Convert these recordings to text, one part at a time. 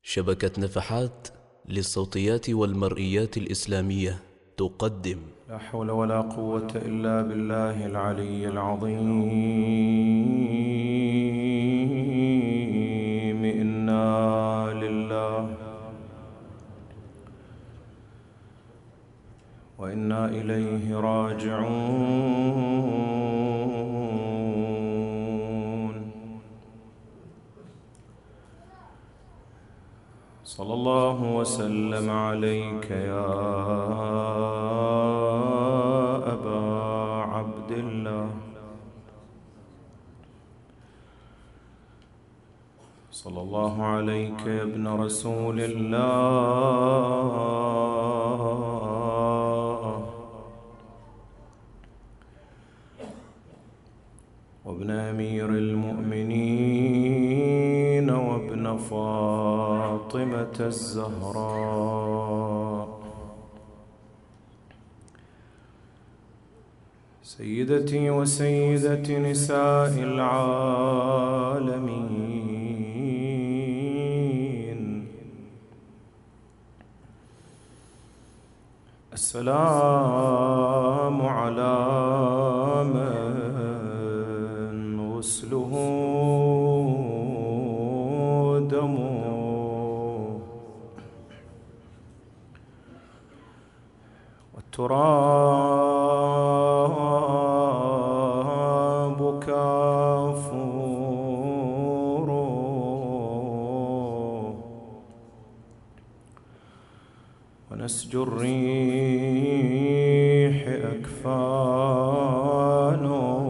شبكة نفحات للصوتيات والمرئيات الإسلامية تقدم. لا حول ولا قوة إلا بالله العلي العظيم. إنا لله وإنا إليه راجعون. صلى الله وسلم عليك يا أبا عبد الله، صلى الله عليك يا ابن رسول الله، وابن أمير المؤمنين، وابن فاطمة الزهراء، سيدتي وسيدة نساء العالمين. السلام على من غسله دمه، والتراب كافوره، ونسج الريح أكفانه،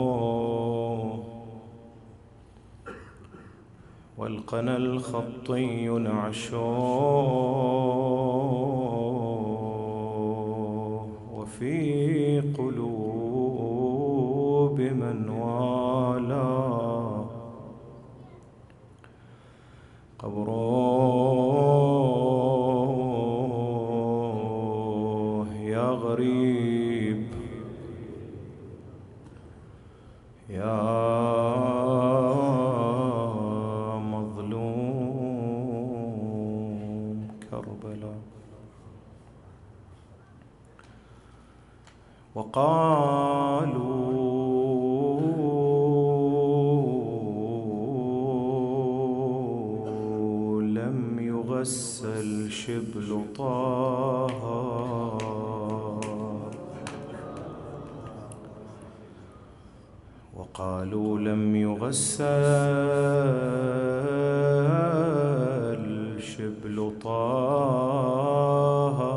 والقنا الخطي نعشه، وفي قلوب من والاه قبره يا غريب يا مظلوم كربلاء. وقالوا لم يغسل شبل طه، وقالوا لم يغسل شبل طه،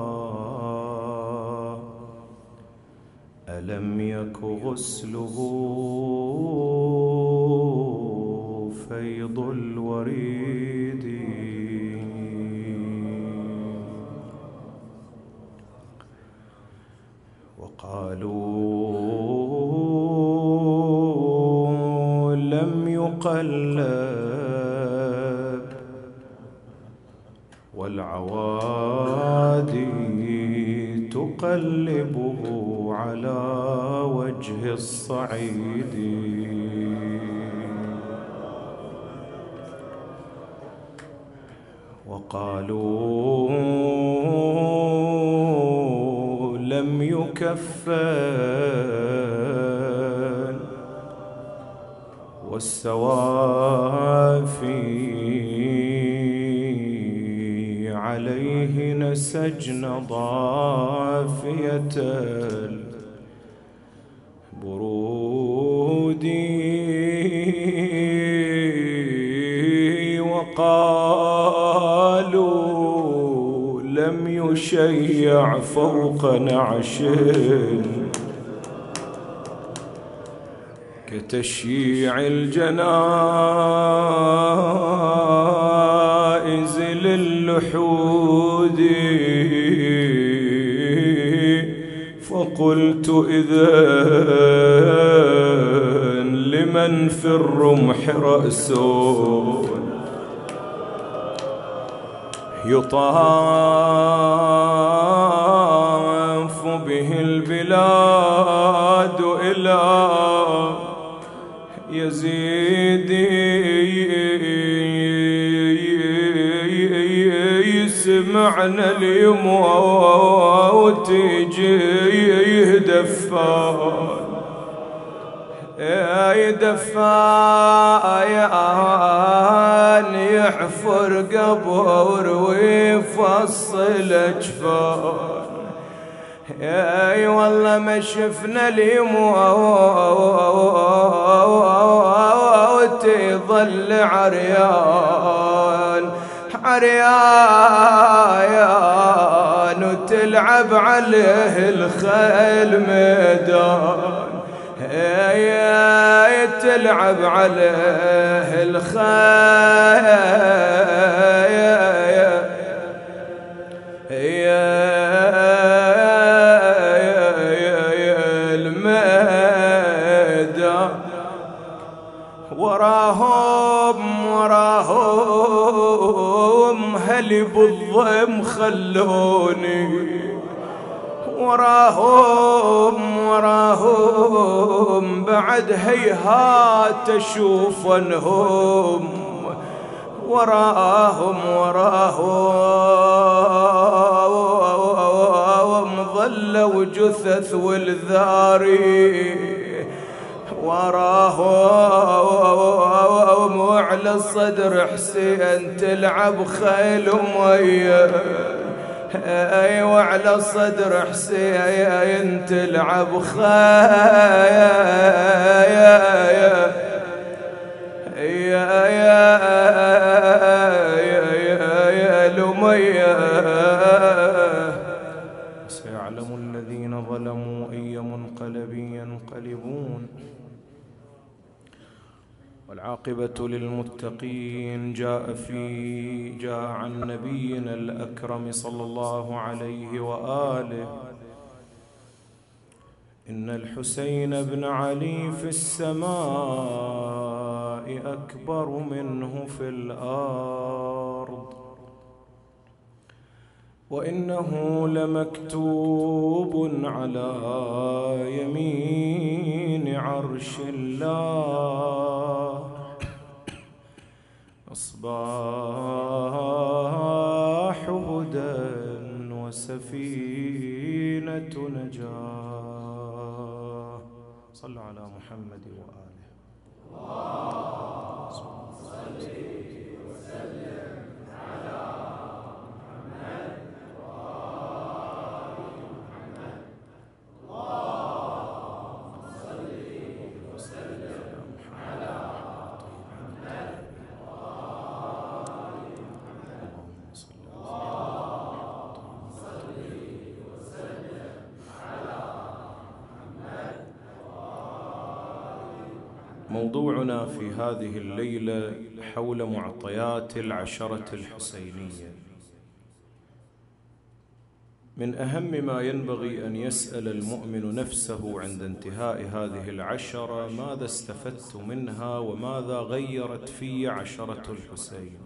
ألم يك غسله فيض الوريد. وقالوا لم يقلب والعوادي تقلبه على وجه الصعيد. وقالوا لم يكفن والسوافي عليه نسجن ضافية البرود. وقالوا لم يشيع فوق نعش كتشييع الجنائز للحود. فقلت إذن لمن في الرمح رأسه يطاف به البلاد إلى يزيد يسمعنا اليموت يجي دفان دفان يحفر قبر ويفصل اجفان. اي والله ما شفنا اليموت يظل عريان عريان وتلعب عليه الخيل ميدان. هي تلعب عليه الخيل الميدان. وراهم هلي بالضم خلوني وراهم بعد هيهات اشوف انهم وراهم ظلوا جثث والذاري وراهم وعلى الصدر حسين تلعب خيل مية. اي وعلى الصدر حسين تلعب خيل لمية. سيعلم الذين ظلموا أي منقلب ينقلبون والعاقبة للمتقين. جاء عن نبينا الأكرم صلى الله عليه وآله إن الحسين بن علي في السماء أكبر منه في الأرض وإنه لمكتوب على يمين عرش الله. مصباح هدى وسفينة نجاة. صلوا على محمد وآله. اللهم صل وسلم على محمد وآل محمد. اللهم صل وسلم على محمد وآل محمد. اللهم صل وسلم على محمد. موضوعنا في هذه الليلة حول معطيات العشرة الحسينية. من أهم ما ينبغي أن يسأل المؤمن نفسه عند انتهاء هذه العشرة: ماذا استفدت منها وماذا غيرت في عشرة الحسين؟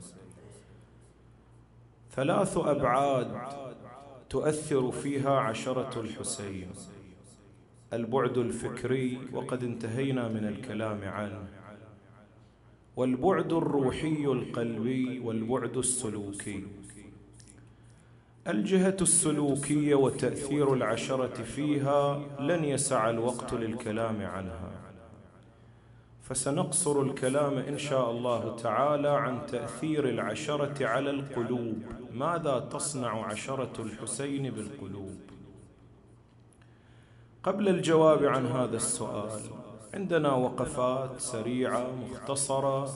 3 أبعاد تؤثر فيها عشرة الحسين: البعد الفكري وقد انتهينا من الكلام عنه، والبعد الروحي القلبي، والبعد السلوكي. الجهة السلوكية وتأثير العشرة فيها لن يسع الوقت للكلام عنها، فسنقصر الكلام إن شاء الله تعالى عن تأثير العشرة على القلوب. ماذا تصنع عشرة الحسين بالقلوب؟ قبل الجواب عن هذا السؤال عندنا وقفات سريعة مختصرة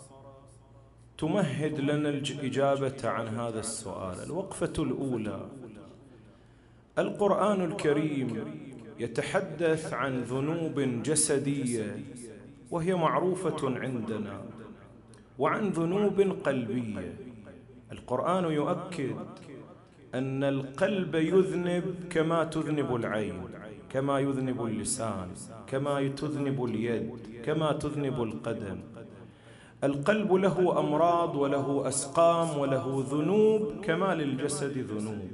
تمهد لنا الإجابة عن هذا السؤال. الوقفة الأولى: القرآن الكريم يتحدث عن ذنوب جسدية وهي معروفة عندنا، وعن ذنوب قلبية. القرآن يؤكد أن القلب يذنب كما تذنب العين، كما يذنب اللسان، كما تذنب اليد، كما تذنب القدم. القلب له أمراض وله أسقام وله ذنوب كما للجسد ذنوب،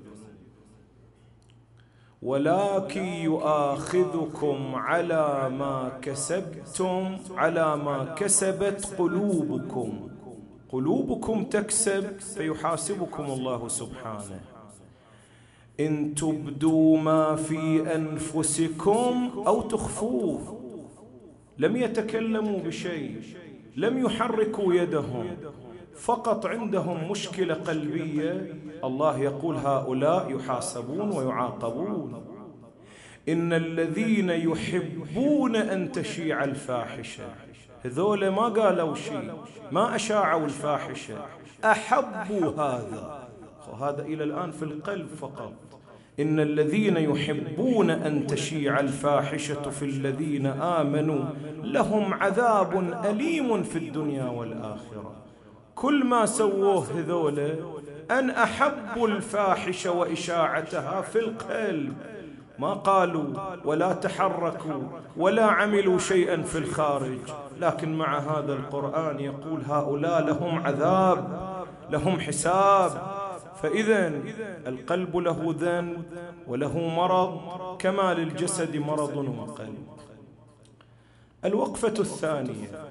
ولكن يؤاخذكم على ما كسبتم، على ما كسبت قلوبكم قلوبكم تكسب فيحاسبكم الله سبحانه. إن تبدوا ما في أنفسكم أو تخفوه. لم يتكلموا بشيء، لم يحركوا يدهم، فقط عندهم مشكلة قلبية. الله يقول هؤلاء يحاسبون ويعاقبون. إن الذين يحبون أن تشيع الفاحشة، هذول ما قالوا شيء، ما أشاعوا الفاحشة، أحبوا هذا. وهذا إلى الآن في القلب فقط. إن الذين يحبون أن تشيع الفاحشة في الذين آمنوا لهم عذاب أليم في الدنيا والآخرة. كل ما سووه هذول أن أحبوا الفاحشة وإشاعتها في القلب، ما قالوا ولا تحركوا ولا عملوا شيئا في الخارج. لكن مع هذا القرآن يقول هؤلاء لهم عذاب، لهم حساب. فإذا القلب له ذنب وله مرض كما للجسد مرض وقلب. الوقفة الثانية: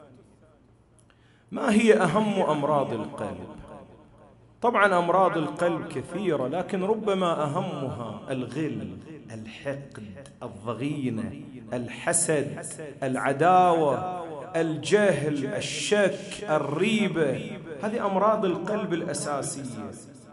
ما هي أهم أمراض القلب؟ طبعا أمراض القلب كثيرة، لكن ربما أهمها الغل، الحقد، الضغينة، الحسد، العداوة، الجهل، الشك، الريبة. هذه أمراض القلب الأساسية.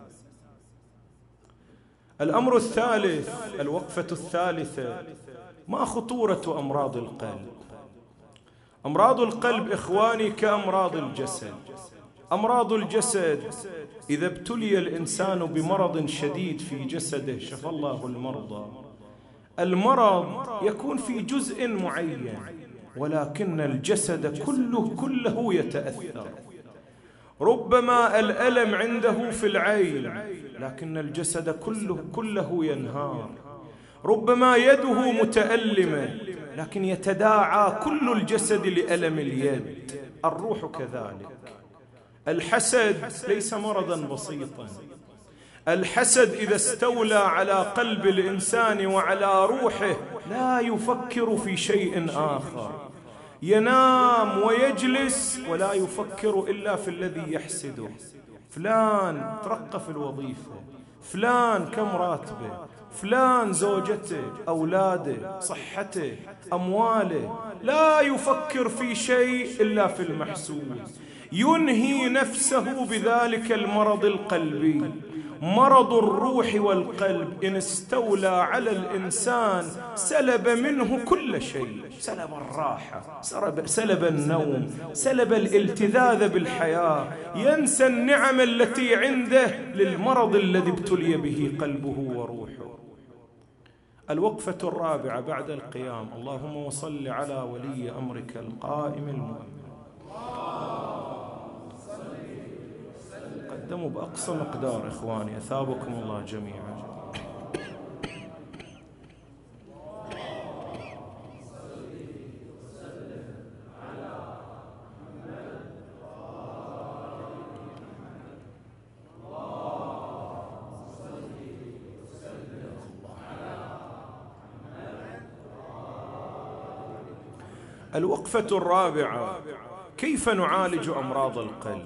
الأمر الثالث، الوقفة الثالثة: ما خطورة أمراض القلب؟ أمراض القلب إخواني كأمراض الجسد. أمراض الجسد إذا ابتلي الإنسان بمرض شديد في جسده، شفى الله المرضى، المرض يكون في جزء معين، ولكن الجسد كله يتأثر. ربما الألم عنده في العين، لكن الجسد كله ينهار. ربما يده متألمة، لكن يتداعى كل الجسد لألم اليد. الروح كذلك. الحسد ليس مرضا بسيطا. الحسد إذا استولى على قلب الإنسان وعلى روحه لا يفكر في شيء آخر، ينام ويجلس ولا يفكر إلا في الذي يحسده. فلان ترقى في الوظيفة، فلان كم راتبه، فلان زوجته، أولاده، صحته، أمواله. لا يفكر في شيء إلا في المحسود. ينهي نفسه بذلك المرض القلبي. مرض الروح والقلب إن استولى على الإنسان سلب منه كل شيء، سلب الراحة، سلب النوم، سلب الالتذاذ بالحياة، ينسى النعم التي عنده للمرض الذي ابتلي به قلبه وروحه. الوقفة الرابعة بعد القيام: اللهم وصل على ولي أمرك القائم المؤمن. قدموا بأقصى مقدار إخواني، أثابكم الله جميعا. الوقفة الرابعة: كيف نعالج أمراض القلب؟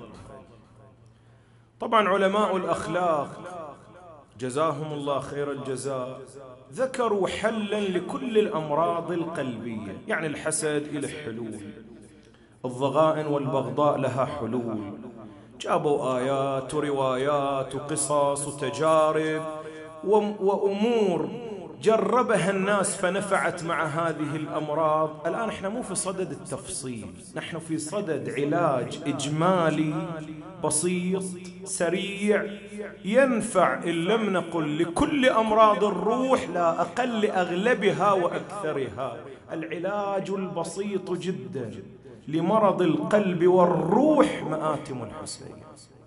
طبعا علماء الأخلاق جزاهم الله خير الجزاء ذكروا حلا لكل الأمراض القلبية. يعني الحسد له حلول، الضغائن والبغضاء لها حلول. جابوا آيات وروايات وقصص وتجارب وأمور جربها الناس فنفعت مع هذه الأمراض. الآن احنا مو في صدد التفصيل، نحن في صدد علاج إجمالي بسيط سريع ينفع إن لم نقل لكل أمراض الروح لا أقل لأغلبها وأكثرها. العلاج البسيط جدا لمرض القلب والروح مآتم الحسين.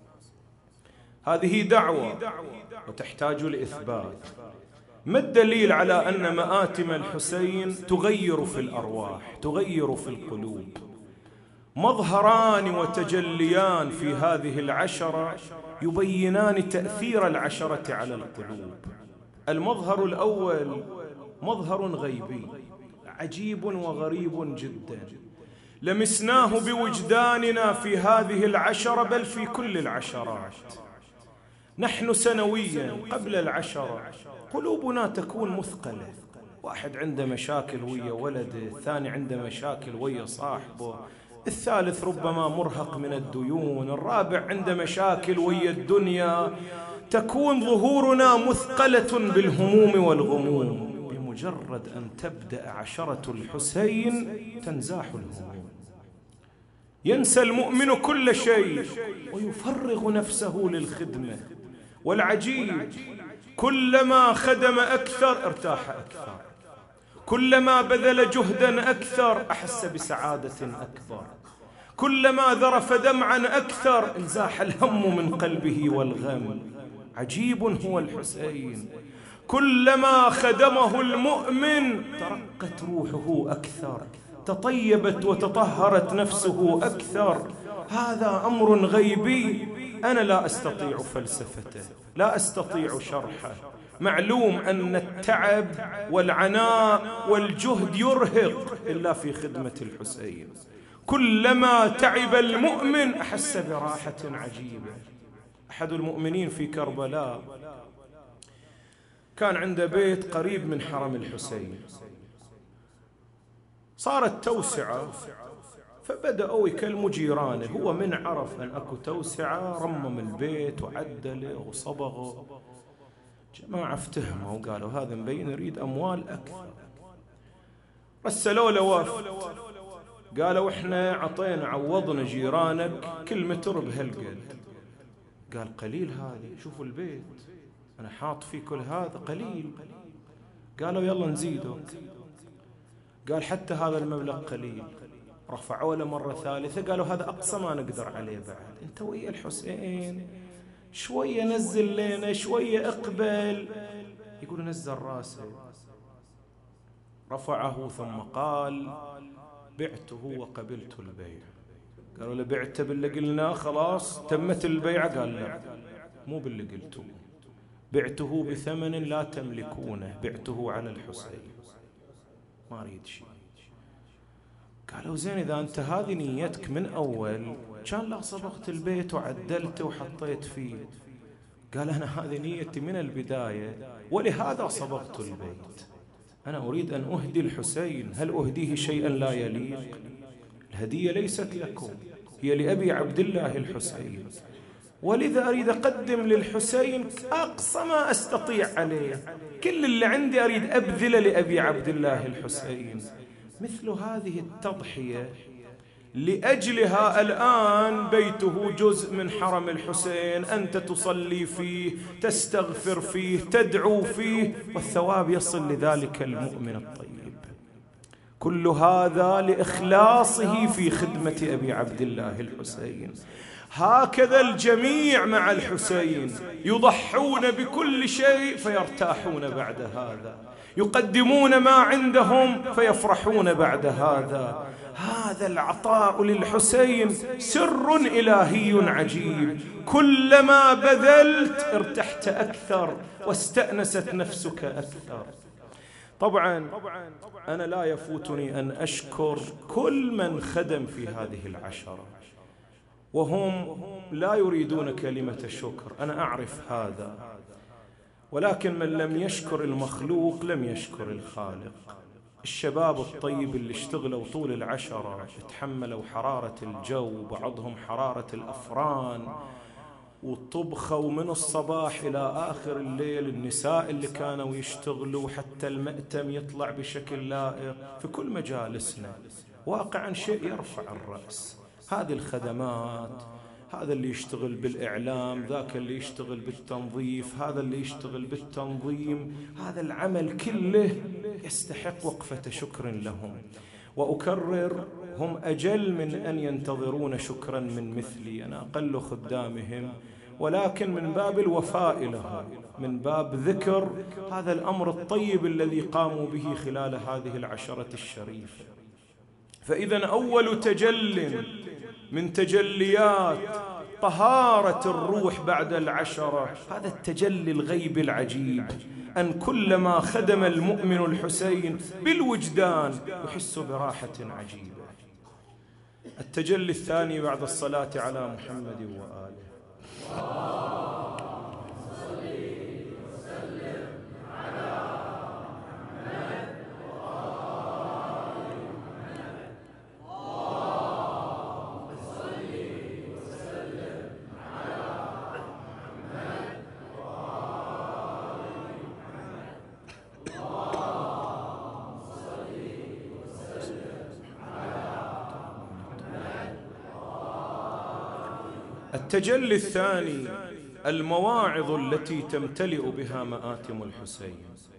هذه دعوة وتحتاج لإثبات. ما الدليل على أن مآتم الحسين تغير في الأرواح، تغير في القلوب؟ مظهران وتجليان في هذه العشرة يبينان تأثير العشرة على القلوب. المظهر الأول مظهر غيبي عجيب وغريب جدا، لمسناه بوجداننا في هذه العشرة، بل في كل العشرات. نحن سنويا قبل العشرة قلوبنا تكون مثقلة، واحد عنده مشاكل ويا ولده، الثاني عنده مشاكل ويا صاحبه، الثالث ربما مرهق من الديون، الرابع عنده مشاكل ويا الدنيا. تكون ظهورنا مثقلة بالهموم والغموم. بمجرد أن تبدأ عشرة الحسين تنزاح الهموم، ينسى المؤمن كل شيء ويفرغ نفسه للخدمة. والعجيب كلما خدم أكثر ارتاح أكثر، كلما بذل جهدا أكثر أحس بسعادة أكبر، كلما ذرف دمعا أكثر انزاح الهم من قلبه والغم. عجيب هو الحسين، كلما خدمه المؤمن ترقت روحه أكثر، تطيبت وتطهرت نفسه أكثر. هذا أمر غيبي أنا لا أستطيع فلسفته، لا أستطيع شرحه. معلوم أن التعب والعناء والجهد يرهق إلا في خدمة الحسين. كلما تعب المؤمن أحس براحة عجيبة. أحد المؤمنين في كربلاء كان عنده بيت قريب من حرم الحسين، صارت توسعة فبدأوا يكلموا جيرانه. هو من عرف أن أكو توسعة رمم البيت وعدله وصبغه. جماعة افتهموا وقالوا هذا مبين يريد أموال أكثر. رسلوا له وفد قالوا احنا عطينا عوضنا جيرانك كل متر بهالقد. قال قليل هذه، شوفوا البيت أنا حاط فيه كل هذا قليل. قالوا يلا نزيده. قال حتى هذا المبلغ قليل. رفعوا له مرة ثالثة قالوا هذا أقصى ما نقدر عليه بعد، أنت ويا الحسين شوية نزل لنا، شوية اقبل. يقول نزل راسه، رفعه ثم قال بعته وقبلت البيع. قالوا له بعته باللي قلنا خلاص تمت البيعة؟ قال لا مو باللي قلته، بعته بثمن لا تملكونه، بعته على الحسين، ما أريد شيء. قالوا زين إذا أنت هذه نيتك من أول كان لا صبغت البيت وعدلته وحطيت فيه. قال أنا هذه نيتي من البداية ولهذا صبغت البيت. أنا أريد أن أهدي الحسين، هل أهديه شيئا لا يليق؟ الهدية ليست لكم، هي لأبي عبد الله الحسين، ولذا أريد أقدم للحسين أقصى ما أستطيع عليه، كل اللي عندي أريد أبذل لأبي عبد الله الحسين. مثل هذه التضحية لأجلها الآن بيته جزء من حرم الحسين، أنت تصلي فيه، تستغفر فيه، تدعو فيه، والثواب يصل لذلك المؤمن الطيب. كل هذا لإخلاصه في خدمة أبي عبد الله الحسين. هكذا الجميع مع الحسين يضحون بكل شيء فيرتاحون بعد هذا، يقدمون ما عندهم فيفرحون بعد هذا. هذا العطاء للحسين سر إلهي عجيب، كلما بذلت ارتحت أكثر واستأنست نفسك أكثر. طبعا أنا لا يفوتني أن أشكر كل من خدم في هذه العشرة، وهم لا يريدون كلمة شكر، أنا أعرف هذا، ولكن من لم يشكر المخلوق لم يشكر الخالق. الشباب الطيب اللي اشتغلوا طول العشرة، تحملوا حرارة الجو، بعضهم حرارة الأفران، وطبخوا من الصباح إلى آخر الليل. النساء اللي كانوا يشتغلوا حتى المأتم يطلع بشكل لائق في كل مجالسنا، واقعا شيء يرفع الرأس. هذه الخدمات، هذا اللي يشتغل بالإعلام، ذاك اللي يشتغل بالتنظيف، هذا اللي يشتغل بالتنظيم، هذا العمل كله يستحق وقفة شكر لهم. وأكرر هم أجل من أن ينتظرون شكرا من مثلي، أنا أقل خدامهم، ولكن من باب الوفاء لهم، من باب ذكر هذا الأمر الطيب الذي قاموا به خلال هذه العشرة الشريفة. فإذا أول تجل من تجليات طهارة الروح بعد العشرة هذا التجلي الغيب العجيب، أن كلما خدم المؤمن الحسين بالوجدان يحس براحة عجيبة. التجلي الثاني بعد الصلاة على محمد وآله. التجلي الثاني المواعظ التي تمتلئ بها مآتم الحسين.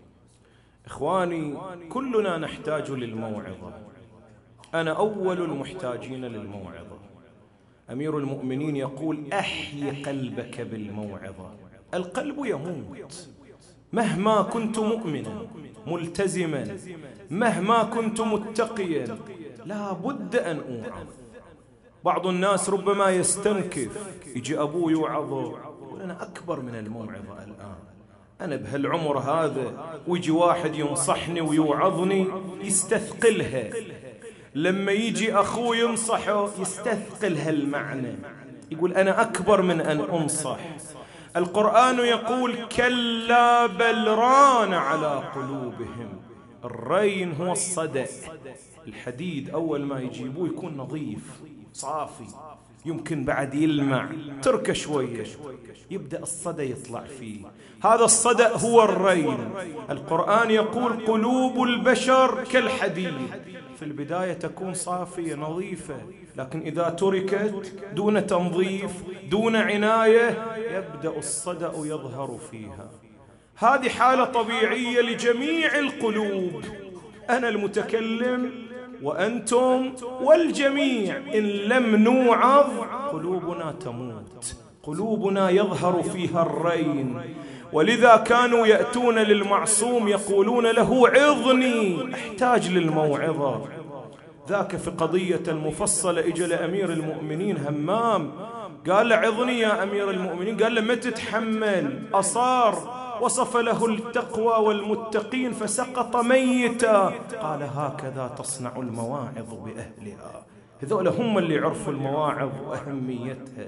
إخواني، كلنا نحتاج للموعظة، أنا أول المحتاجين للموعظة. أمير المؤمنين يقول: أحي قلبك بالموعظة. القلب يموت مهما كنت مؤمنا ملتزما، مهما كنت متقيا، لا بد أن أوعظ. بعض الناس ربما يستنكف، يجي أبوه يوعظه يقول: أنا أكبر من الموعظة الآن، أنا بهالعمر هذا، ويجي واحد ينصحني ويوعظني يستثقلها. لما يجي أخوه ينصحه يستثقل هالمعنى، يقول: أنا أكبر من أن أنصح. القرآن يقول: كلا بل ران على قلوبهم. الرين هو الصدأ، الحديد أول ما يجيبوه يكون نظيف صافي، يمكن بعد يلمع، تركه شوية يبدأ الصدى يطلع فيه. هذا الصدى هو الرين. القرآن يقول: قلوب البشر كالحديد، في البداية تكون صافية نظيفة، لكن إذا تركت دون تنظيف دون عناية يبدأ الصدأ يظهر فيها. هذه حالة طبيعية لجميع القلوب، أنا المتكلم وأنتم والجميع. إن لم نوعظ قلوبنا تموت، قلوبنا يظهر فيها الرين. ولذا كانوا يأتون للمعصوم يقولون له: عظني، أحتاج للموعظة. ذاك في قضية المفصلة إجا لأمير المؤمنين همام، قال له: عظني يا أمير المؤمنين. قال له: ما تتحمل. أصار، وصف له التقوى والمتقين فسقط ميتا. قال: هكذا تصنع المواعظ بأهلها. هذول هم اللي عرفوا المواعظ وأهميتها.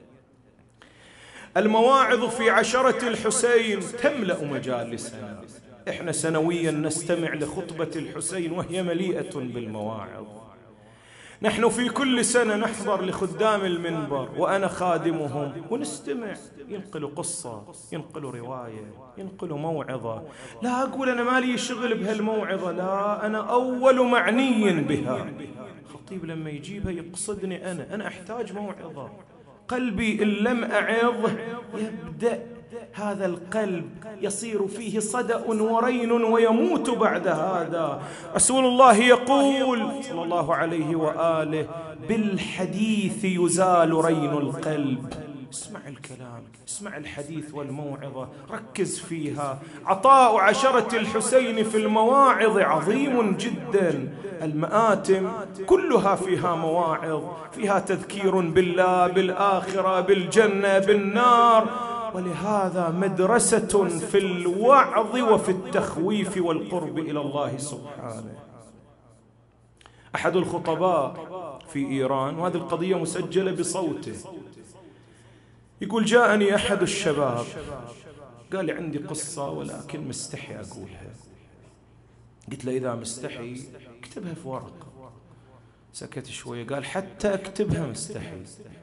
المواعظ في عشرة الحسين تملأ مجالسنا. إحنا سنويا نستمع لخطبة الحسين وهي مليئة بالمواعظ. نحن في كل سنة نحضر لخدام المنبر وأنا خادمهم ونستمع، ينقلوا قصة، ينقلوا رواية، ينقلوا موعظة. لا أقول أنا مالي شغل بهالموعظة، لا، أنا أول معني بها. خطيب لما يجيبها يقصدني، أنا أحتاج موعظة. قلبي إن لم أعظ يبدأ هذا القلب يصير فيه صدأ ورين ويموت بعد هذا. رسول الله يقول صلى الله عليه وآله: بالحديث يزال رين القلب. اسمع الكلام، اسمع الحديث والموعظة، ركز فيها. عطاء عشرة الحسين في المواعظ عظيم جدا. المآتم كلها فيها مواعظ، فيها تذكير بالله، بالآخرة، بالجنة، بالنار. ولهذا مدرسة في الوعظ وفي التخويف والقرب إلى الله سبحانه. أحد الخطباء في إيران، وهذه القضية مسجلة بصوته، يقول: جاءني أحد الشباب قال لي: عندي قصة ولكن مستحي أقولها. قلت له: إذا مستحي اكتبها في ورقة. سكت شوية قال: حتى أكتبها مستحي.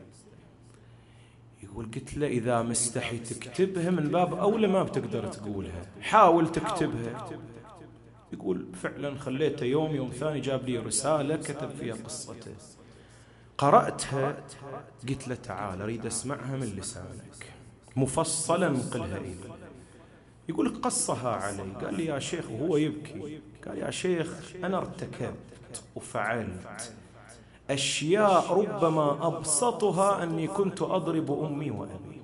يقول: قلت له: إذا مستحي تكتبها من باب أولى ما بتقدر تقولها، حاول تكتبها. يقول: فعلا خليته يوم ثاني جاب لي رسالة كتب فيها قصته، قرأتها. قلت له: تعال أريد أسمعها من لسانك مفصلا، انقلها إلي. يقول: قصها علي. قال لي: يا شيخ، وهو يبكي، قال: يا شيخ، أنا ارتكبت وفعلت أشياء ربما أبسطها أني كنت أضرب أمي وأبي.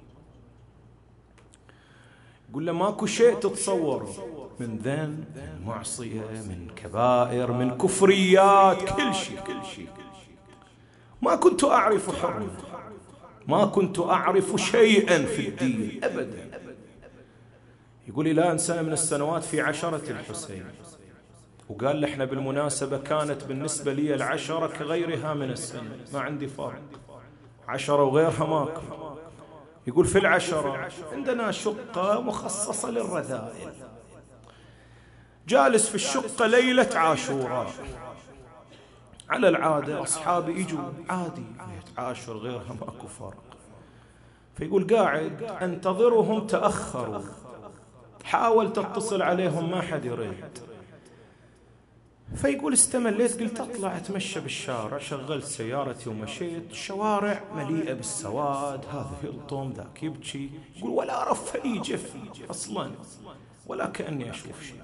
يقول له: ماكو شيء تتصوره من ذنب، من معصية، من كبائر، من كفريات، كل شيء. ما كنت أعرف حرمة، ما كنت أعرف شيئا في الدين أبدا. يقول: إلى أن سنة من السنوات في عشرة الحسين وقال له احنا بالمناسبة كانت بالنسبة لي العشرة كغيرها من السنة، ما عندي فرق، 10 وغيرها ماكو. يقول في العشرة عندنا شقة مخصصة للرذائل، جالس في الشقة ليلة عاشوراء، على العادة أصحابي يجوا عادي، عاشر غيرها ماكو فرق. فيقول قاعد انتظرهم، تأخروا، حاول تتصل عليهم ما حد يرد. فيقول استمليت، قلت أطلع أتمشى بالشارع، شغلت سيارتي ومشيت. الشوارع مليئة بالسواد، هذا يلطم ذاك يبكي. يقول ولا رفلي جفي أصلا، ولا كأني أشوف شيء.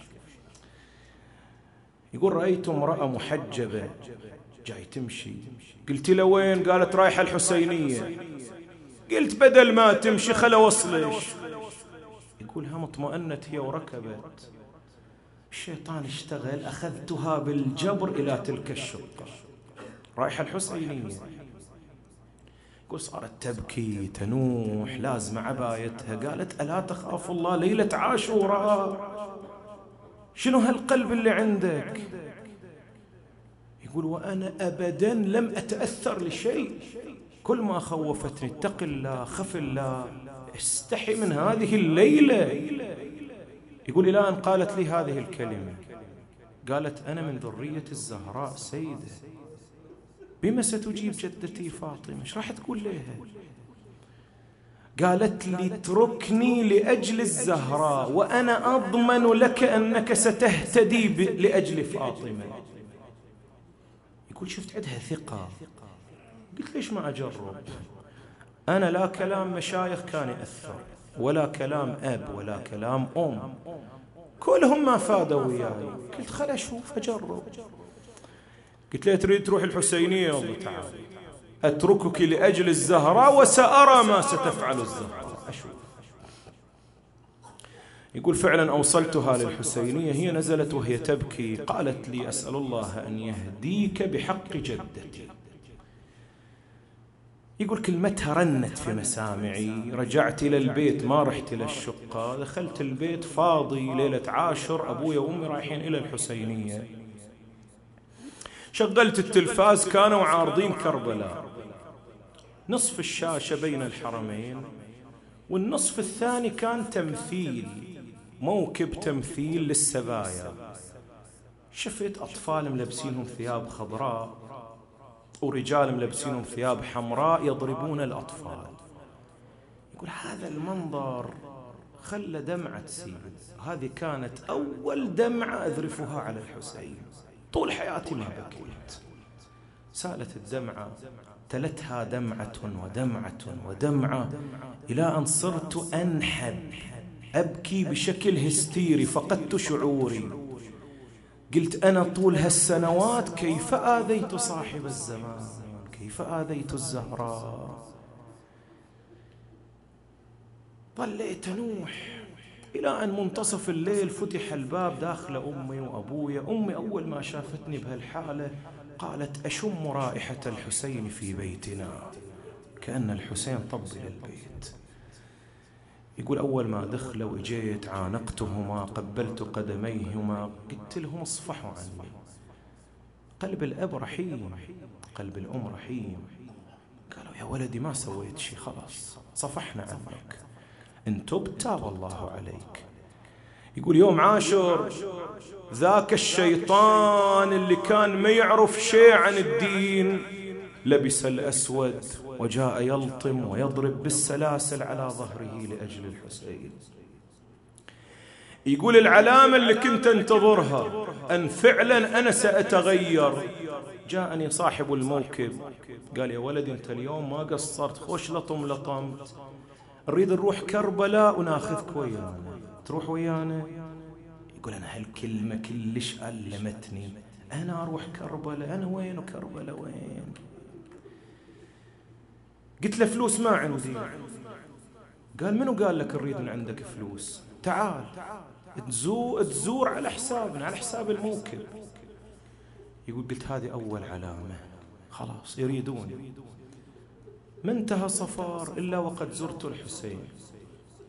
يقول رأيت امرأة محجبة جاي تمشي، قلت له وين؟ قالت رايحة الحسينية. قلت بدل ما تمشي خل أوصلش. يقول هم اطمأنت هي وركبت، الشيطان اشتغل، أخذتها بالجبر إلى تلك الشقة، رايحة الحسينية. يقول صارت تبكي تنوح، لازم عبايتها. قالت ألا تخاف الله؟ ليلة عاشوراء، شنو هالقلب اللي عندك؟ يقول وأنا أبدا لم أتأثر لشيء، كل ما خوفتني اتق الله، خف الله، استحي من هذه الليلة. يقول إلى أن قالت لي هذه الكلمة، قالت أنا من ذرية الزهراء سيدة، بما ستجيب جدتي فاطمة؟ ايش راح تقول لها؟ قالت لي اتركني لأجل الزهراء وأنا أضمن لك أنك ستهتدي لأجل فاطمة. يقول شفت عندها ثقة، قلت ليش ما أجرب؟ أنا لا كلام مشايخ كان يأثر، ولا كلام أب، ولا كلام أم، كلهم ما فادوا وياي. قلت خل أشوف أجرب. قلت له تريد تروح الحسينية؟ والله تعالى أتركك لأجل الزهراء وسأرى ما ستفعل الزهراء، أشوف. يقول فعلا أوصلتها للحسينية، هي نزلت وهي تبكي، قالت لي أسأل الله أن يهديك بحق جدتي. يقول كلمتها رنت في مسامعي، رجعت إلى البيت، ما رحت إلى الشقة، دخلت البيت فاضي، ليلة عاشر، أبويا وأمي رايحين إلى الحسينية. شغلت التلفاز، كانوا عارضين كربلاء، نصف الشاشة بين الحرمين، والنصف الثاني كان تمثيل، موكب تمثيل للسبايا. شفت أطفال ملبسينهم ثياب خضراء ورجال ملبسينهم ثياب حمراء يضربون الأطفال. يقول هذا المنظر خلى دمعة تسيل. هذه كانت أول دمعة أذرفها على الحسين، طول حياتي ما بكيت. سالت الدمعة، تلتها دمعة ودمعة ودمعة، إلى أن صرت أنحب أبكي بشكل هستيري، فقدت شعوري. قلت أنا طول هالسنوات كيف آذيت صاحب الزمان، كيف آذيت الزهراء. ظليت أنوح إلى أن منتصف الليل فتح الباب، داخل أمي وأبويا. أمي أول ما شافتني بهالحالة قالت أشم رائحة الحسين في بيتنا، كأن الحسين طبل البيت. يقول أول ما دخلوا وإجيت عانقتهما، قبلت قدميهما، قلت لهم اصفحوا عني. قلب الأب رحيم، قلب الأم رحيم. قالوا يا ولدي ما سويت شيء، خلاص صفحنا عنك، إن تبت تاب الله عليك. يقول يوم عاشر ذاك الشيطان اللي كان ما يعرف شيء عن الدين لبس الأسود وجاء يلطم ويضرب بالسلاسل على ظهره لأجل الحسين. يقول العلامة اللي كنت انتظرها أن فعلا أنا سأتغير، جاءني صاحب الموكب قال يا ولدي أنت اليوم ما قصرت، خوش لطمت، نريد نروح كربلاء وناخذك ويانا، تروح ويانا؟ يقول أنا هالكلمة كلش ألمتني، أنا أروح كربلاء؟ أنا وين وكربلاء وين؟ قلت له فلوس ما عندي. قال منو قال لك نريد من عندك فلوس؟ تعال تزور على حسابنا، على حساب الموكب. يقول قلت هذه أول علامة، خلاص يريدون. ما انتهى صفار إلا وقد زرت الحسين،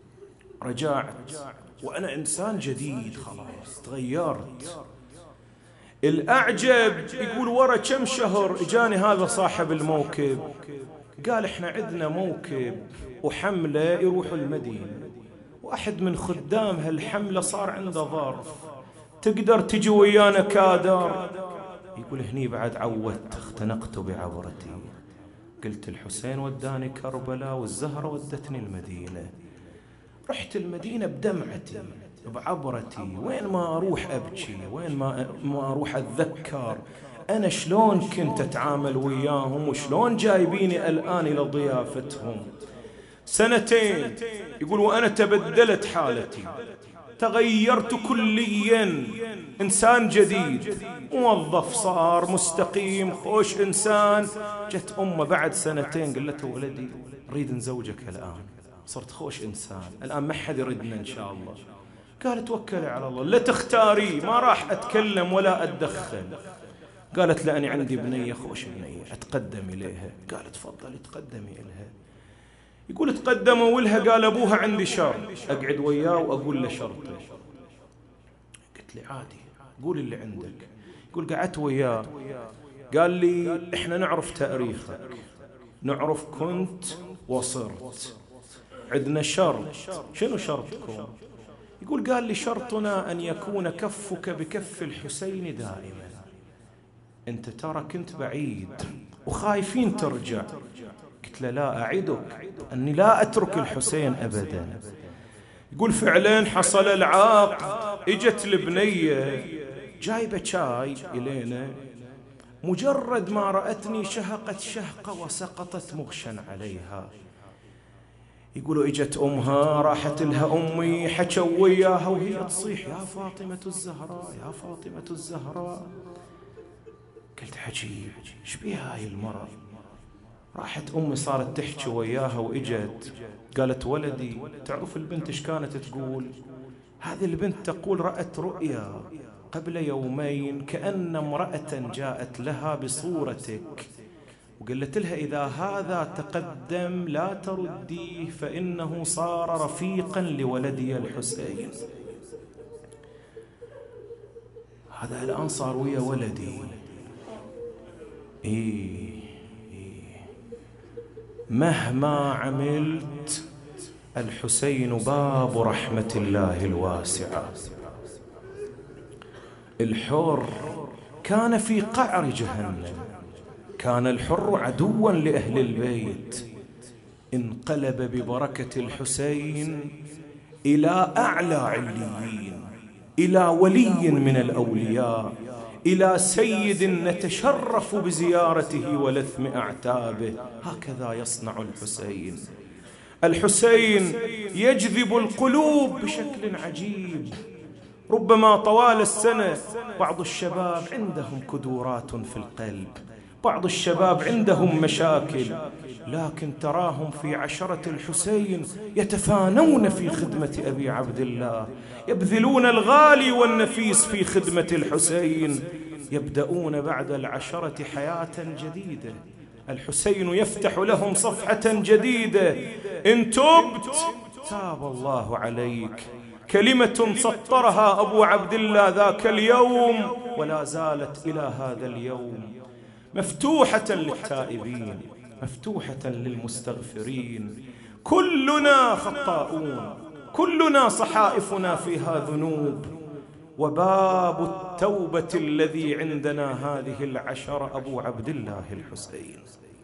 رجعت وأنا إنسان جديد، خلاص تغيرت. الأعجب يقول ورا كم شهر اجاني هذا صاحب الموكب، قال احنا عندنا موكب وحملة يروحوا المدينة، واحد من خدام هالحملة صار عنده ظرف، تقدر تجي ويانا كادر؟ يقول هني بعد عودت، اختنقت بعبرتي، قلت الحسين وداني كربلاء والزهرة ودتني المدينة، رحت المدينة بدمعتي بعبرتي، وين ما أروح أبكي، وين ما أروح أتذكر أنا شلون كنت أتعامل وياهم وشلون جايبيني الآن إلى ضيافتهم. سنتين يقول وأنا تبدلت حالتي، تغيرت كليا، إنسان جديد، موظف صار مستقيم خوش إنسان. جت أمه بعد سنتين قالت له ولدي أريد نزوجك الآن، صرت خوش إنسان الآن ما حد يردنا إن شاء الله. قال توكلي على الله، لا تختاري، ما راح أتكلم ولا أتدخل. قالت لأني عندي بنية خوش بنية أتقدم إليها. قالت تفضلي تقدمي إليها. يقول تقدموا ولها، قال أبوها عندي شرط أقعد وياه وأقول له شرطي. قلت لي عادي قول اللي عندك. يقول قعدت وياه قال لي إحنا نعرف تاريخك، نعرف كنت وصرت، عندنا شرط. شنو شرطكم؟ يقول قال لي شرطنا أن يكون كفك بكف الحسين دائما، أنت ترى كنت بعيد وخايفين ترجع. قلت له لا أعدك أني لا أترك الحسين أبدا. يقول فعلا حصل العقد، اجت البنية جايبة شاي إلينا، مجرد ما رأتني شهقت شهقة وسقطت مغشا عليها. يقولوا اجت أمها، راحت لها أمي، حكوا وياها وهي تصيح يا فاطمة الزهراء يا فاطمة الزهراء. قلت عجيب ايش بيها هاي المرأة؟ راحت أمي صارت تحكي وياها وإجت قالت ولدي تعرف البنت ايش كانت تقول؟ هذه البنت تقول رأت رؤيا قبل يومين كأن امرأة جاءت لها بصورتك، وقالت لها إذا هذا تقدم لا ترديه فإنه صار رفيقا لولدي الحسين. هذا الآن صار ويا ولدي. مهما عملت الحسين باب رحمة الله الواسعة. الحر كان في قعر جهنم، كان الحر عدوا لأهل البيت، انقلب ببركة الحسين إلى أعلى عليين، إلى ولي من الأولياء، إلى سيد نتشرف بزيارته ولثم أعتابه. هكذا يصنع الحسين. الحسين يجذب القلوب بشكل عجيب. ربما طوال السنة بعض الشباب عندهم كدورات في القلب، بعض الشباب عندهم مشاكل، لكن تراهم في عشرة الحسين يتفانون في خدمة أبي عبد الله، يبذلون الغالي والنفيس في خدمة الحسين، يبدأون بعد العشرة حياة جديدة. الحسين يفتح لهم صفحة جديدة. إن تبت تاب الله عليك. كلمة سطرها أبو عبد الله ذاك اليوم ولا زالت إلى هذا اليوم مفتوحة للتائبين، مفتوحة للمستغفرين. كلنا خطاؤون، كلنا صحائفنا فيها ذنوب، وباب التوبة الذي عندنا هذه العشرة أبو عبد الله الحسين.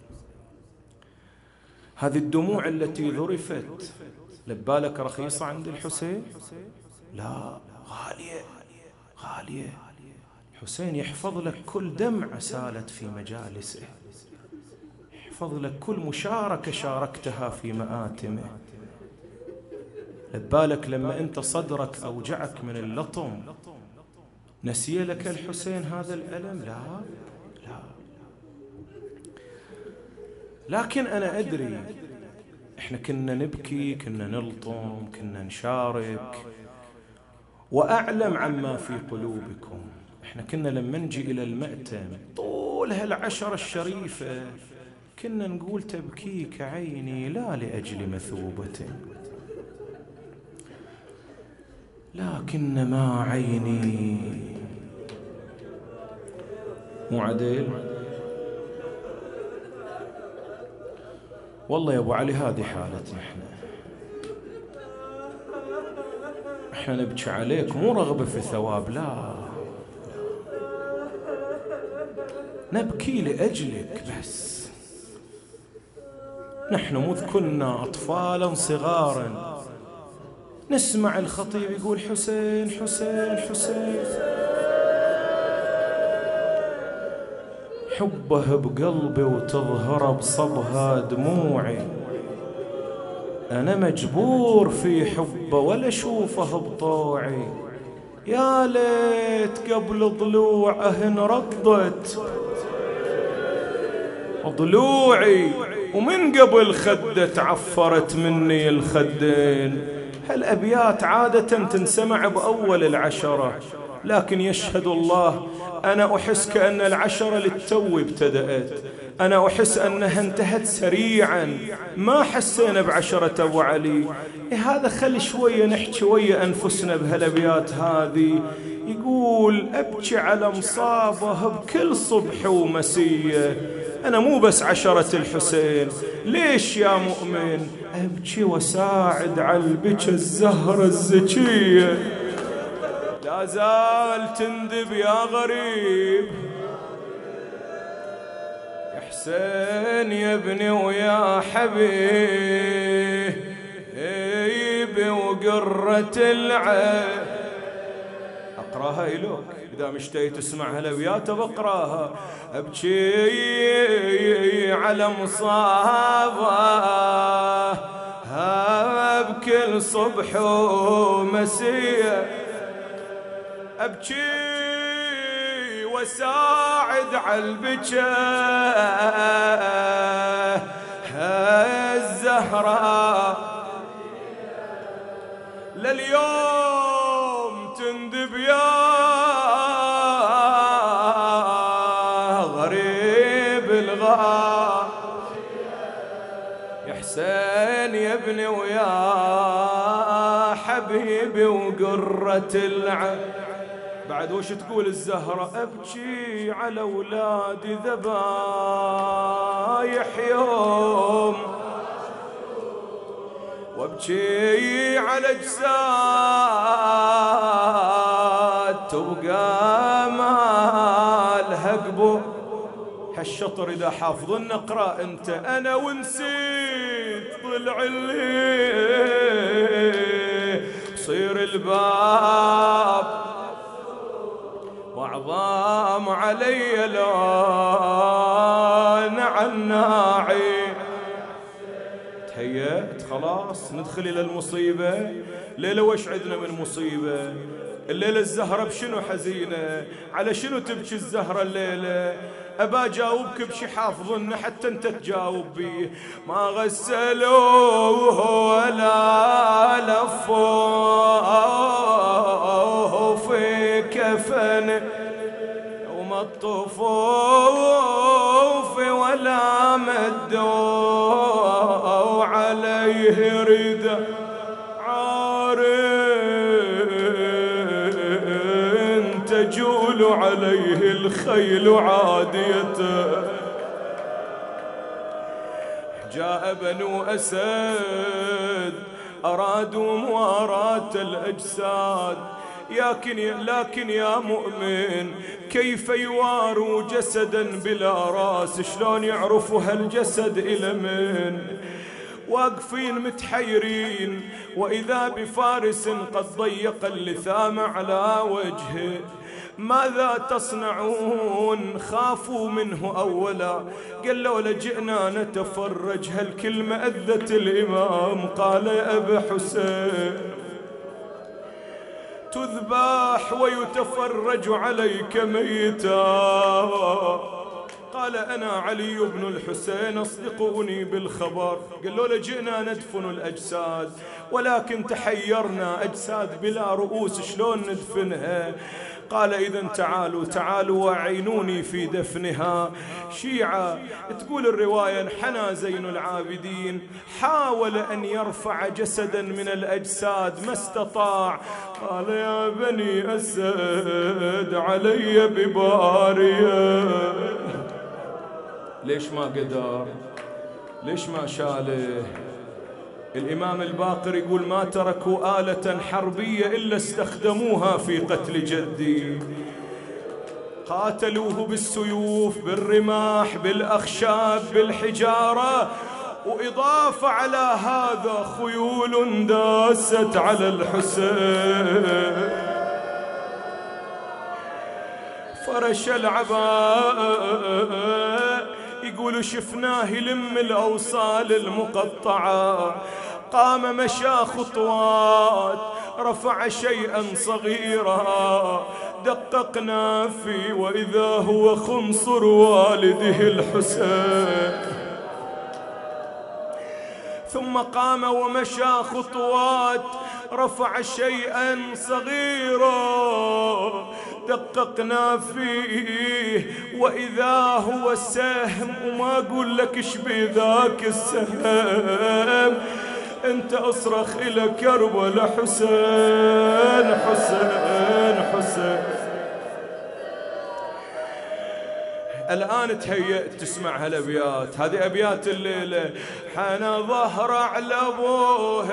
هذه الدموع التي ذرفت لبالك رخيصة عند الحسين؟ لا، غالية غالية. الحسين يحفظ لك كل دمعة سالت في مجالسه، يحفظ لك كل مشاركة شاركتها في مآتمه. لبالك لما أنت صدرك أوجعك من اللطم نسي لك الحسين هذا الألم؟ لا لا. لكن أنا أدري إحنا كنا نبكي، كنا نلطم، كنا نشارك، وأعلم عما في قلوبكم. إحنا كنا لما نجي إلى المأتم طول هالعشرة الشريفة كنا نقول تبكيك عيني لا لأجل مثوبة، لكن ما عيني مو عدل؟ والله يا أبو علي هذه حالتنا احنا نبكي عليك مو رغبة في ثواب، لا، نبكي لأجلك بس. نحن مذ كنا أطفالا صغارا نسمع الخطيب يقول حسين حسين حسين، حبه بقلبي وتظهر بصبها دموعي، أنا مجبور في حبه ولا أشوفه بطوعي، يا ليت قبل ضلوعه انرضت ضلوعي، ومن قبل خده تعفرت مني الخدين. هالأبيات عادة تنسمع بأول العشرة، لكن يشهد الله أنا أحس كأن العشرة للتو ابتدأت، أنا أحس أنها انتهت سريعا، ما حسينا بعشرة أبو علي. هذا خلي شوية نحكي ويا أنفسنا بهالأبيات هذه. يقول أبكي على مصابه بكل صبح ومسية، أنا مو بس عشرة الحسين، ليش يا مؤمن أبكي وساعد على البكى الزهرة الزكية، لا زال تندب يا غريب يا حسين يا ابني ويا حبيبي وقرة العين. أقراها إلوك إذا مشتهي تسمع هالأبيات بقراها. أبكي على مصابه بكل صبح ومسية، أبكي وساعد على البكاء الزهراء، لليوم تندب يا غريب الغار، يا حسين يا ابني ويا حبيبي وقرة العين. بعد وش تقول الزهرة؟ أبكي على أولادي ذبايح يوم، وابكي على أجساد تبقى مالها قبو. هالشطر إذا حافظن اقرأ أنت. أنا ونسيت ضلع الليل صير الباب وعظام علي لون عناعي. تهيأت خلاص ندخل إلى المصيبة. ليلة وش عندنا من مصيبة؟ الليلة الزهرة بشنو حزينة؟ على شنو تبكي الزهرة الليلة؟ أبا جاوبك بشي حافظن حتى انت تجاوب بيه. ما غسلوه ولا لفوه في كفن، وما الطفوف ولا مدوا عليه رد عار تجول عليه الخيل عادية. جاء بنو أسد أرادوا مواراة الأجساد، لكن يا مؤمن كيف يواروا جسدا بلا راس؟ شلون يعرفوا هالجسد إلى من؟ واقفين متحيرين، وإذا بفارس قد ضيق اللثام على وجهه. ماذا تصنعون؟ خافوا منه أولا، قالوا لجئنا نتفرج. هالكلمة أذت الإمام، قال يا أبا حسين تذبح ويتفرج عليك ميتا. قال أنا علي بن الحسين أصدقوني بالخبر. قالوا لجئنا ندفن الأجساد، ولكن تحيرنا، أجساد بلا رؤوس شلون ندفنها؟ قال إذن تعالوا وعينوني في دفنها. شيعة تقول الرواية انحنى زين العابدين، حاول أن يرفع جسدا من الأجساد ما استطاع. قال يا بني أسد علي ببارية. ليش ما قدر؟ ليش ما شاله؟ الإمام الباقر يقول ما تركوا آلة حربية إلا استخدموها في قتل جدي. قاتلوه بالسيوف، بالرماح، بالأخشاب، بالحجارة، وإضافة على هذا خيول داست على الحسين. فرش العباء، يقولوا شفناه يلم الأوصال المقطعة. قام مشى خطوات، رفع شيئا صغيرا، دققنا فيه وإذا هو خنصر والده الحسين. ثم قام ومشى خطوات، رفع شيئا صغيرا، دققنا فيه وإذا هو سهم. وما أقول لك إيش بذاك السهم، أنت أصرخ إلى كربلاء حسين حسين حسين. الآن تهيأت تسمع هالأبيات، هذه أبيات الليلة. حنى ظهر على أبوه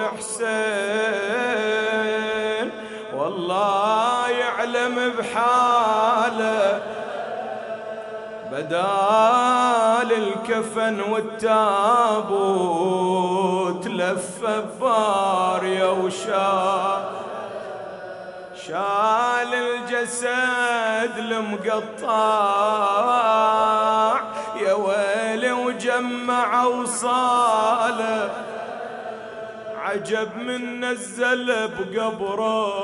حسين، والله يعلم بحاله، بدال الكفن والتابوت لف بارية شال الجسد المقطع، يا ويلي وجمع وصاله. عجب من نزل بقبره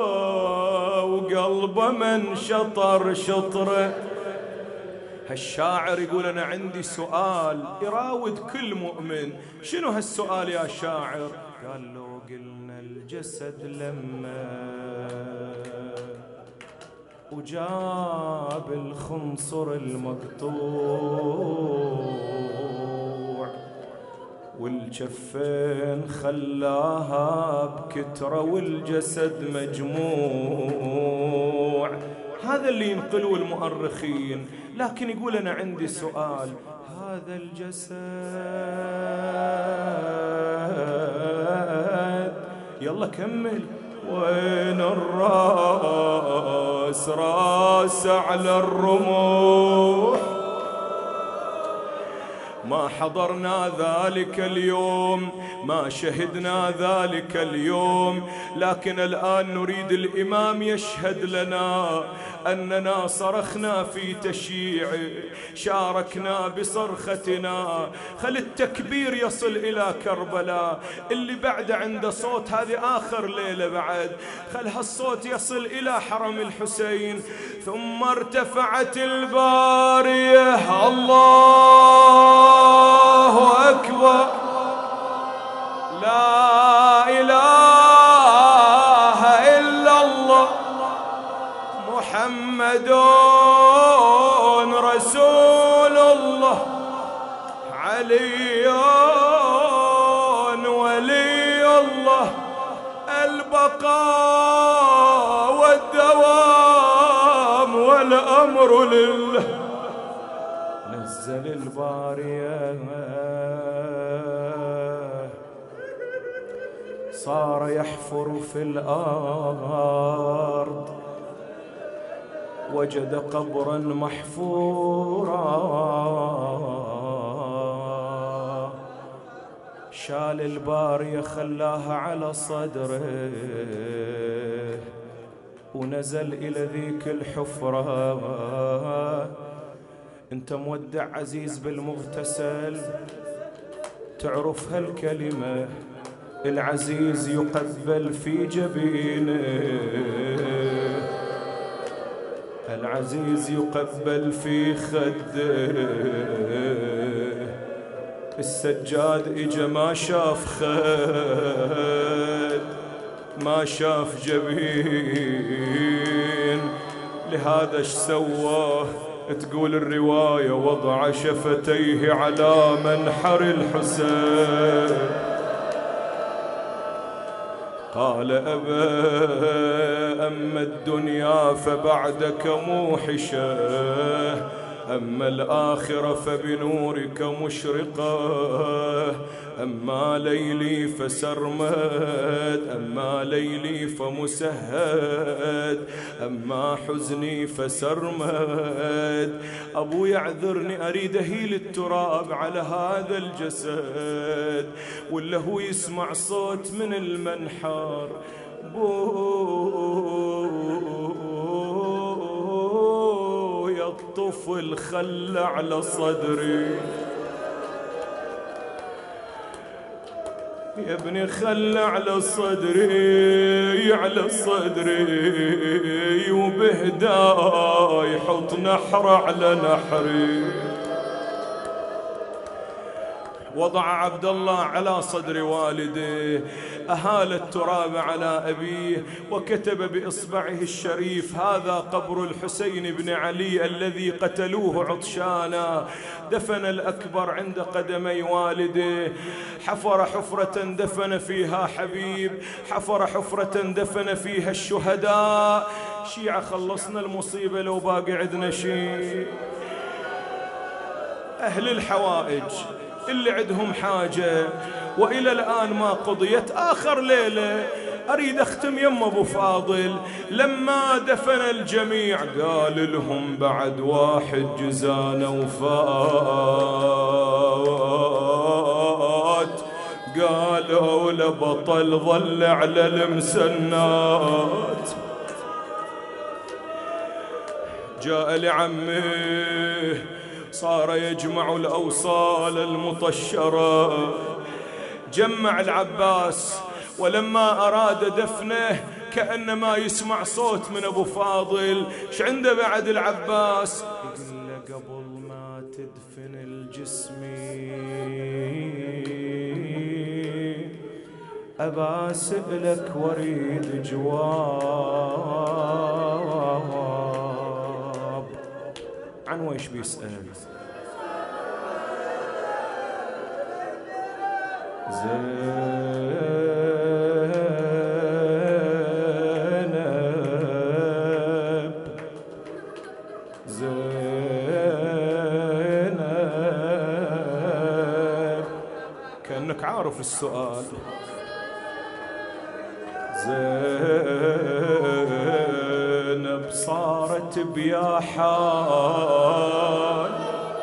وقلبه من شطر شطره. هالشاعر يقول أنا عندي سؤال يراود كل مؤمن. شنو هالسؤال يا شاعر؟ قال له قلنا الجسد لما وجاب الخنصر المقطوع، والجفين خلاها بكترة والجسد مجموع. هذا اللي ينقلوا المؤرخين. لكن يقول أنا عندي سؤال، هذا الجسد يلا كمل، وين الراس؟ راس على الرموح. ما حضرنا ذلك اليوم، ما شهدنا ذلك اليوم، لكن الآن نريد الإمام يشهد لنا أننا صرخنا في تشييعه، شاركنا بصرختنا. خل التكبير يصل إلى كربلاء، اللي بعد عنده صوت هذه آخر ليلة بعد، خل هالصوت يصل إلى حرم الحسين. ثم ارتفعت البارية، الله أكبر، لا إله إلا الله محمد رسول الله، علي ولي الله، البقاء والدوام والأمر لله. نزل البارية، صار يحفر في الأرض، وجد قبرا محفورا، شال البارية خلاها على صدره، ونزل إلى ذيك الحفرة. انت مودع عزيز بالمغتسل، تعرف هالكلمة، العزيز يقبل في جبينه، العزيز يقبل في خده. السجاد اجا ما شاف خد، ما شاف جبين، لهذا اش سواه؟ تقول الرواية وضع شفتيه على منحر الحسين، قال أبا أما الدنيا فبعدك موحشة، أما الآخرة فبنورك مشرقة، أما ليلي فسرمد، أما ليلي فمسهد، أما حزني فسرمد. أبو يعذرني أريد أهيل التراب على هذا الجسد، ولا هو يسمع صوت من المنحر يا الطفل خلى على صدري، يا ابني خلى على صدري، على صدري، وبهداي حط نحر على نحري. وضع عبد الله على صدر والده، أهال التراب على أبيه، وكتب بإصبعه الشريف هذا قبر الحسين بن علي الذي قتلوه عطشانا. دفن الأكبر عند قدمي والده، حفر حفرة دفن فيها حبيب، حفر حفرة دفن فيها الشهداء. شيعة خلصنا المصيبة لو باقي عندنا شيء. أهل الحوائج اللي عندهم حاجة وإلى الآن ما قضيت، آخر ليلة أريد أختم يم أبو فاضل. لما دفن الجميع قال لهم بعد واحد جزانا وفات، قالوا لبطل ظل على المسنات. جاء لعمه صار يجمع الأوصال المطشرة، جمع العباس، ولما أراد دفنه كأنما يسمع صوت من أبو فاضل. ش عنده بعد العباس؟ يقول له قبل ما تدفن الجسم أبا أسألك واريد جواب. عن ويش بيسأل؟ زينب كأنك عارف السؤال. زينب صارت بيا حال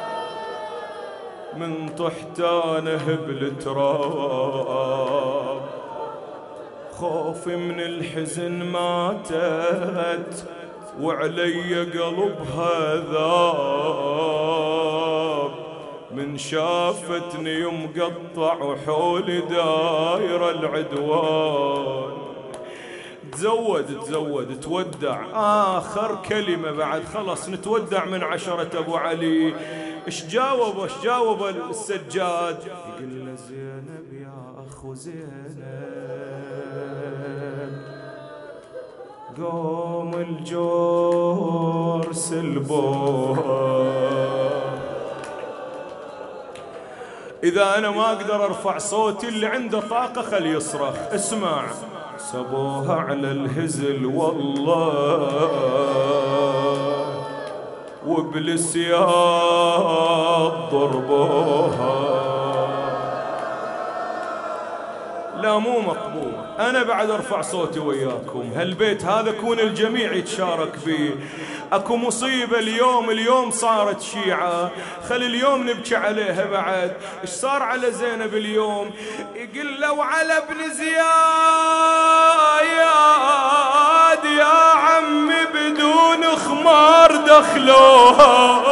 من تحتانه بالتراب، خوفي من الحزن ماتت وعلي قلبها ذاب، من شافتني يمقطع وحولي داير العدوان. تزود تودع، آخر كلمة بعد خلص نتودع من عشرة أبو علي. ايش جاوب السجاد؟ يقول له زينب يا أخو زينب، قوم الجور سلبوها، إذا أنا ما أقدر أرفع صوتي اللي عنده طاقة خلي يصرخ. اسمع، سبوها على الهزل والله وبالسياط ضربوها. لا مو مقبول، أنا بعد أرفع صوتي وياكم. هالبيت هذا كون الجميع يتشارك به. أكو مصيبة اليوم صارت شيعة، خلي اليوم نبكي عليها بعد. إيش صار على زينب اليوم؟ يقول لو على ابن زياد يا عمي بدون خمار دخلوها.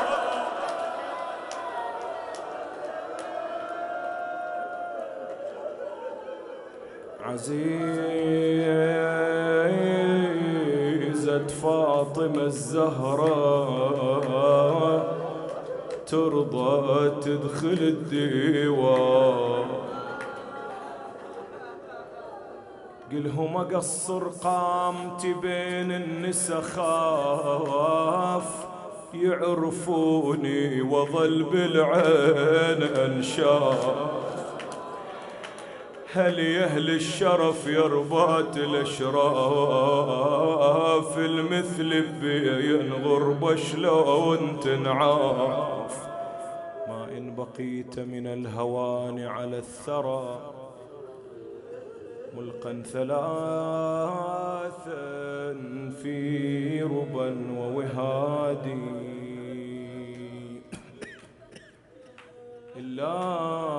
عزيزة فاطمة الزهراء ترضى تدخل الديوان، قلهم أقصر قامتي بين النسا خاف يعرفوني وظل بالعين أنشاف. هل يهل الشرف يربات الأشراف المثل بين غربة شلون تنعاف. ما إن بقيت من الهوان على الثرى ملقا ثلاثا في ربا ووهادي إلا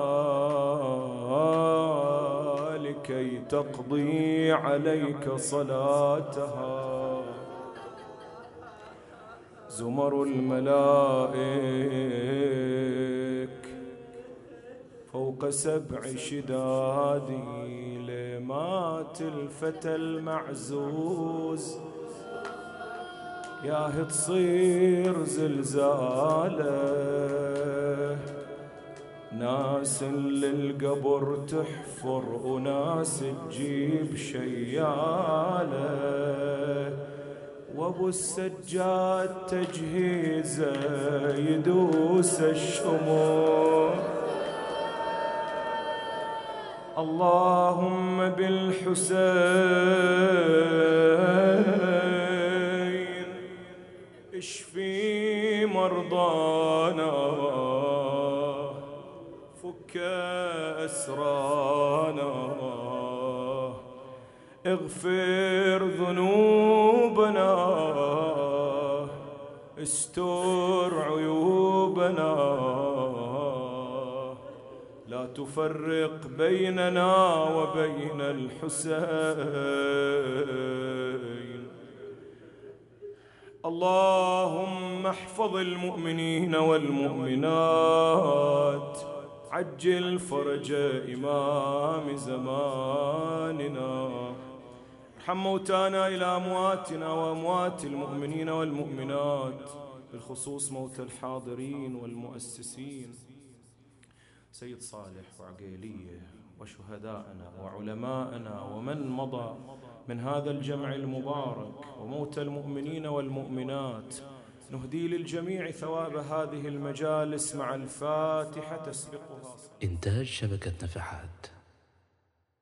لكي تقضي عليك صلاتها زمر الملائك فوق 7 شداد. لمات الفتى المعزوز ياه تصير زلزاله. ناس للقبر تحفر وناس تجيب شياله. وابو السجاد تجهيزه يدوس الشموع. اللهم بالحسين اشفي مرضانا فك أسرانا اغفر ذنوبنا استر عيوبنا لا تفرق بيننا وبين الحسين. اللهم احفظ المؤمنين والمؤمنات عجل فرج إمام زماننا. ارحم موتانا إلى أمواتنا وأموات المؤمنين والمؤمنات بالخصوص موتى الحاضرين والمؤسسين سيد صالح وعقيلية وشهدائنا وعلماءنا ومن مضى من هذا الجمع المبارك وموتى المؤمنين والمؤمنات. نهدي للجميع ثواب هذه المجالس مع الفاتحة تسبقها. إنتاج شبكة نفحات.